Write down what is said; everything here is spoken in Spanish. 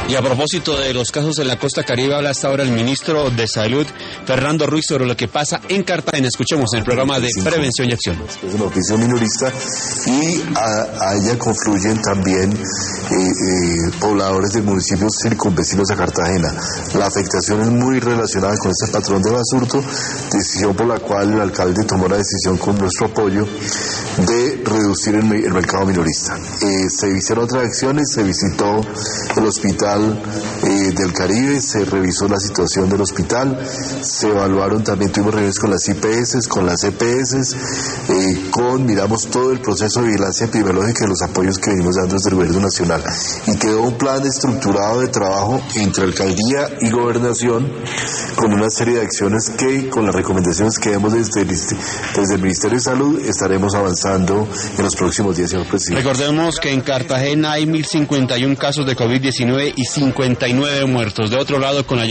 Y a propósito de los casos en la costa Caribe, habla hasta ahora el ministro de Salud, Fernando Ruiz, sobre lo que pasa en Cartagena. Escuchemos en el programa de Prevención y Acción. Es una oficio minorista y a ella confluyen también pobladores de municipios circunvecinos a Cartagena. La afectación es muy relacionada con este patrón de Basurto, decisión por la cual el alcalde tomó la decisión con nuestro apoyo de reducir el mercado minorista. Se hicieron otras acciones, se visitó el hospital del Caribe, se revisó la situación del hospital, se evaluaron también, tuvimos reuniones con las IPS, con las EPS, miramos todo el proceso de vigilancia epidemiológica y los apoyos que venimos dando desde el gobierno nacional. Y quedó un plan estructurado de trabajo entre alcaldía y gobernación con una serie de acciones que, con las recomendaciones que vemos desde el Ministerio de Salud, estaremos avanzando en los próximos días, señor presidente. Recordemos que en Cartagena hay 1.051 casos de COVID-19 y 59 muertos. De otro lado, con la